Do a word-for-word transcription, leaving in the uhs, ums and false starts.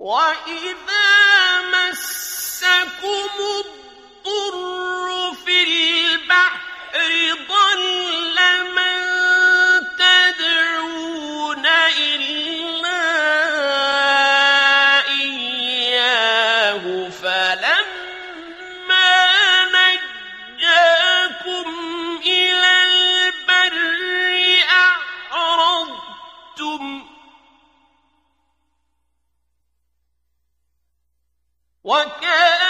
وَإِذَا مَسَّكُمُ الضُّرُّ فِي الْبَحْرِ ضَلَّ مَن تَدْعُونَ إِلَّا إِيَّاهُ فَلَمَّا نَجَّاكُمْ إِلَى الْبَرِّ أَعْرَضْتُمْ ۚ وَكَانَ